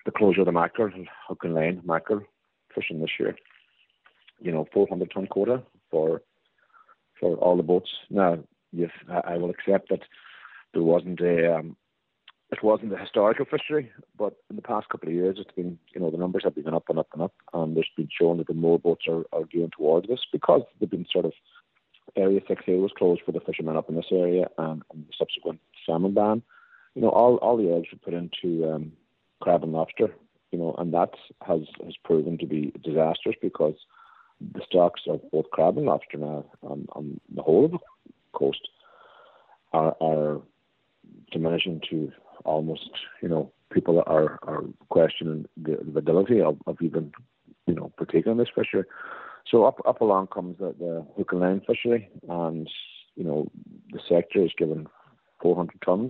the closure of the mackerel, hook and line mackerel fishing this year. 400-ton quota for all the boats. Now, yes, I will accept that there wasn't it wasn't a historical fishery, but in the past couple of years, it's been, the numbers have been up and up and up, and there's been shown that the more boats are gearing towards this because they've been sort of Area 6A was closed for the fishermen up in this area, and the subsequent salmon ban. All the eggs were put into crab and lobster, and that has proven to be disastrous because the stocks of both crab and lobster now on the whole of the coast are diminishing to almost, people are questioning the validity of even, partaking in this fishery. So up along comes the hook and line fishery, and, the sector is given 400 tons.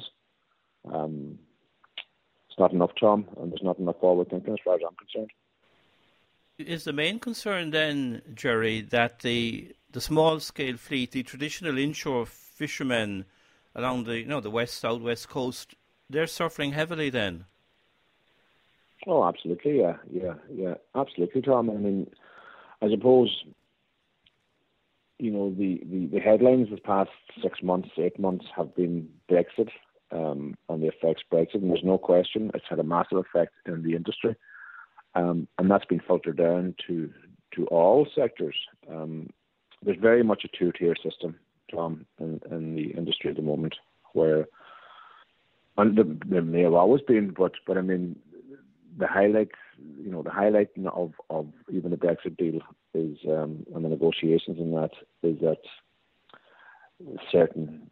It's not enough, Tom, and there's not enough forward thinking as far as I'm concerned. Is the main concern then, Jerry, that the small-scale fleet, the traditional inshore fishermen along the west, southwest coast, they're suffering heavily then? Oh, absolutely, yeah, absolutely, Tom. I mean, I suppose, the headlines the past 6 months, 8 months have been Brexit and the effects of Brexit, and there's no question it's had a massive effect in the industry. And that's been filtered down to all sectors. There's very much a two-tier system, Tom, in the industry at the moment, where, and there may have always been, but I mean, the highlight of even the Brexit deal is, and the negotiations in that, is that certain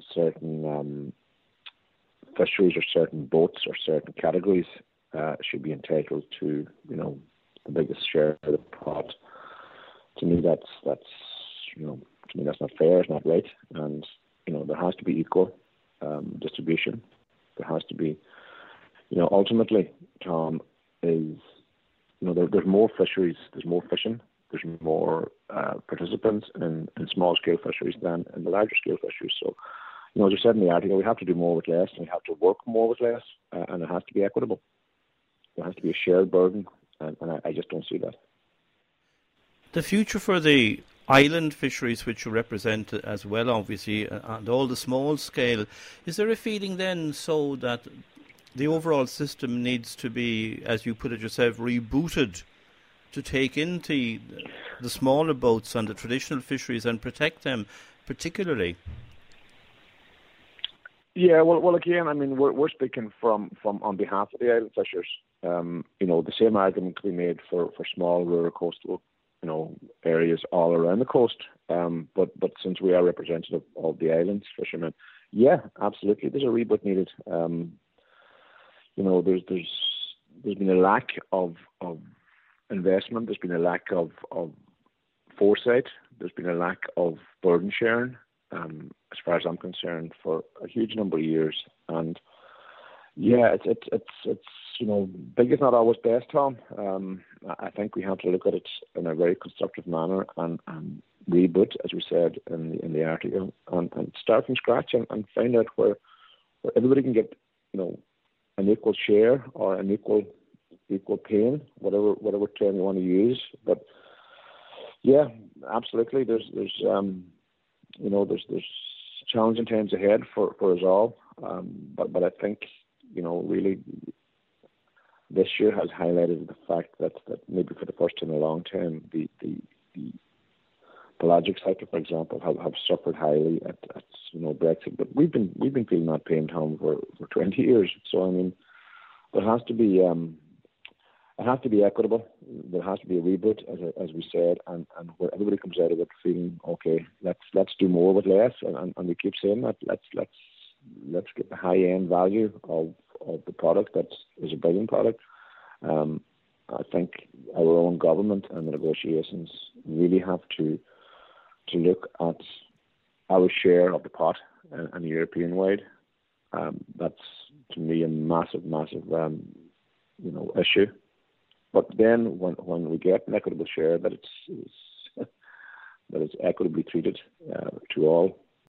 fisheries or certain boats or certain categories should be entitled to, the biggest share of the pot. To me, that's not fair. It's not right, and there has to be equal distribution. There has to be, ultimately, Tom, is there's more fisheries, there's more fishing, there's more participants in small scale fisheries than in the larger scale fisheries. So, as I said in the article, we have to do more with less, and we have to work more with less, and it has to be equitable. There has to be a shared burden, and I just don't see that. The future for the island fisheries, which you represent as well, obviously, and all the small scale, is there a feeling then so that the overall system needs to be, as you put it yourself, rebooted to take into the smaller boats and the traditional fisheries and protect them particularly? Yeah, well, again, I mean, we're speaking from on behalf of the island fishers. The same argument can be made for small rural coastal, areas all around the coast. But since we are representative of the islands fishermen, yeah, absolutely, there's a reboot needed. There's been a lack of investment. There's been a lack of foresight. There's been a lack of burden sharing, as far as I'm concerned, for a huge number of years. And yeah, it's big is not always best, Tom. I think we have to look at it in a very constructive manner and reboot, as we said in the article, and start from scratch and find out where everybody can get an equal share or an equal pain, whatever term you want to use. But yeah, absolutely, there's challenging times ahead for us all. But I think really this year has highlighted the fact that maybe for the first time in a long time, the pelagic sector, for example, have suffered highly at Brexit. But we've been feeling that pain, Tom, for 20 years. So I mean, there has to be it has to be equitable. There has to be a reboot, as we said, and where everybody comes out of it feeling okay. Let's do more with less, and we keep saying that. Let's get the high end value of the product that is a brilliant product. I think our own government and the negotiations really have to look at our share of the pot and European wide. That's to me a massive issue. But then when we get an equitable share, that it's equitably treated to all